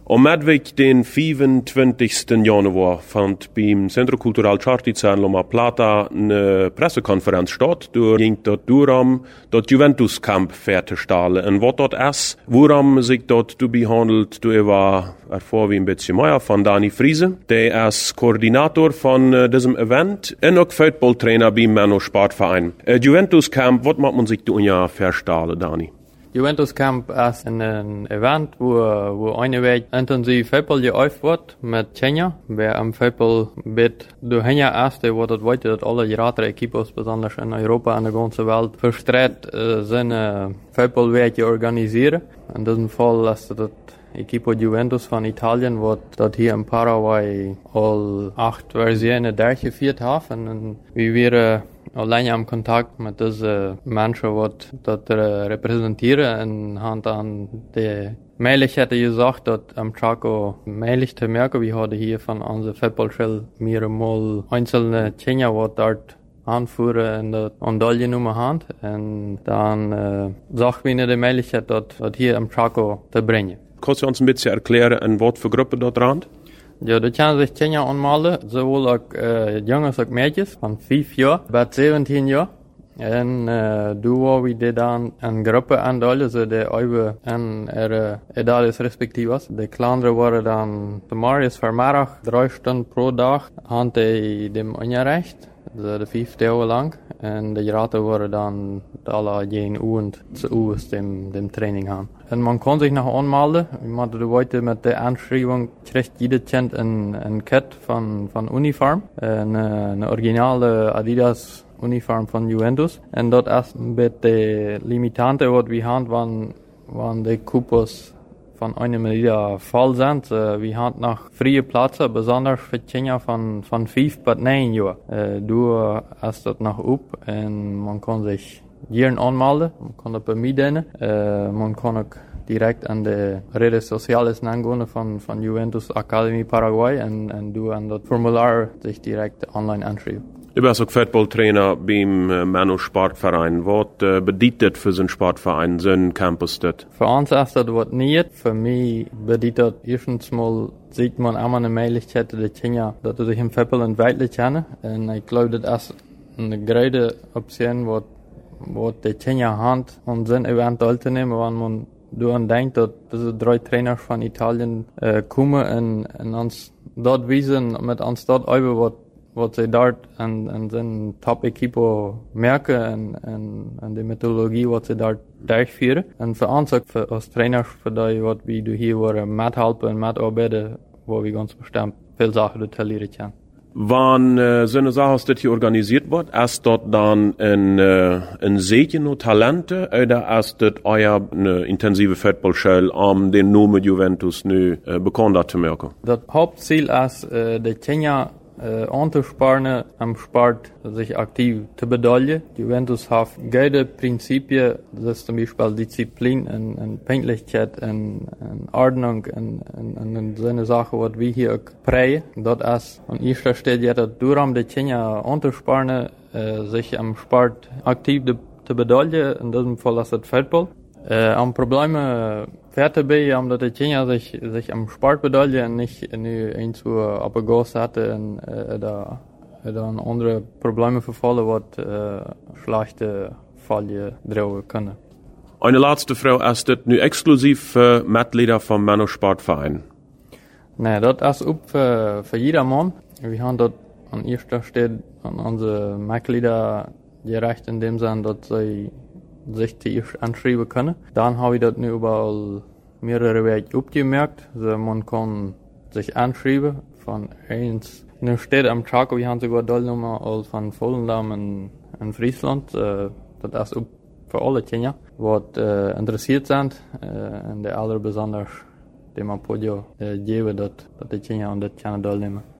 Om Medvik den 25. Januar fand beim Centro Cultural Chartizan Loma Plata eine Pressekonferenz statt. Da ging dort duram dort Juventus-Camp fertigstellen. Und was dort ist, worum sich dort behandelt, du war erfor wie ein bisschen mehr von Dani Friese. Der ist Koordinator von diesem Event und auch Footballtrainer beim Menno Sportverein. Juventus-Camp, was macht man sich da ja verstellen, Dani? Juventus Camp ist ein Event, wo eine Woche intensiv Football geübt wird mit Kenia. Wer am Football mit dahin ist, der wird weiter, dass alle gerade Equipos, besonders in Europa und der ganzen Welt, verstreut seine Footballwege organisieren. In diesem Fall ist das Equipo Juventus von Italien, wird dort hier in Paraguay all 8 Versionen durchgeführt haben. Und wir allein am Kontakt mit diesen Menschen, die das repräsentieren, und an die Möglichkeit gesagt, dass am Chaco möglich zu merken, wir haben hier von unserer Footballschule mehrere einzelne Kenia, die dort anführen und Andalie Nummer haben. Und dann sagt mir die Möglichkeit, das hier am Chaco zu bringen. Kannst du uns ein bisschen erklären, in was für Gruppe dort dran? Ja, da können sich Kenia anmelden, sowohl auch Jungs als Mädchen von 5 Jahren bis 17 Jahren. Und du wie die dann eine Gruppe anmelden, so die über ihre Edades respektives. Die kleineren waren dann Marius Vermehrach, 3 Stunden pro Tag, haben die dem Unterricht, also die 5 Tage lang. Und die Raten waren dann alle gegen U und zu U aus dem Training haben. Und man kann sich noch anmelden. Man hat heute mit der Anschreibung kriegt jeder Kind ein Kit von Uniform. Eine originale Adidas Uniform von Juventus. Und dort ist mit der Limitante, die wir haben, waren die Coupons von einem Lieder voll sind. Wir haben noch freie Plätze, besonders für Kinder von 5 bis 9 Jahren. Du hast das noch up und man kann sich hier anmelden, man kann das bei mir dienen. Man kann auch direkt an die Redes Sociales angehen von Juventus Academy Paraguay und du an das Formular sich direkt online anschreiben. Du bist auch Footballtrainer beim Menno Sportverein. Was bedeutet für so einen Sportverein, so ein Campus dort? Für uns ist das was nicht. Für mich bedeutet erstens mal, sieht man immer eine Möglichkeit, die Kinder, dass sie sich im Football entwickeln können. Und ich glaube, das ist eine große Option, was die Kinder haben, und sind eventuell zu nehmen, wenn man daran denkt, dass diese 3 Trainer von Italien kommen und uns dort wiesen, mit uns dort über was sie dort an den Top-Equipo merken und die Methodologie, was sie dort durchführen. Und für uns, als Trainer, für die, was wir hier mithelfen und mitarbeiten, wo wir ganz bestimmt viele Sachen detaillieren können. Wann so eine Sache das hier organisiert wird, ist dort dann ein Segen und Talente oder ist das eine intensive Footballschule, um den Namen Juventus nu bekannt zu machen? Das Hauptziel ist, die Kinder anzusparen, am Sport sich aktiv zu beteiligen. Juventus hat gute Prinzipien, das ist zum Beispiel Disziplin und Pünktlichkeit und Ordnung und so eine Sache, was wir hier prägen. Dort ist an erster Stelle jetzt darum, die Kinder anzusparen, sich am Sport aktiv zu beteiligen. In diesem Fall ist das Football. Am Probleme fertig bin, dass die Kinder sich am Sport beteiligen und nicht irgendwo abgegossen hatten und dann andere Probleme verfolgen, was schlechte Fälle drohen können. Eine letzte Frage, ist das nu exklusiv für Mitglieder vom Menno Sportverein? Nein, das ist für jedermann. Wir haben dort an erster Stelle an unsere Mitglieder gerecht in dem Sinne, dass sie sich zuerst anschreiben können. Dann habe ich das nu überall mehrere Wege abgemerkt. Also man kann sich anschreiben von eins. In der Stadt am Chaco, wir haben sogar Dollnummer als von Volendam in Friesland. Das ist für alle Kinder, die interessiert sind. Und die alle besonders dem Apoyo geben, dass die Kinder an das können teilnehmen.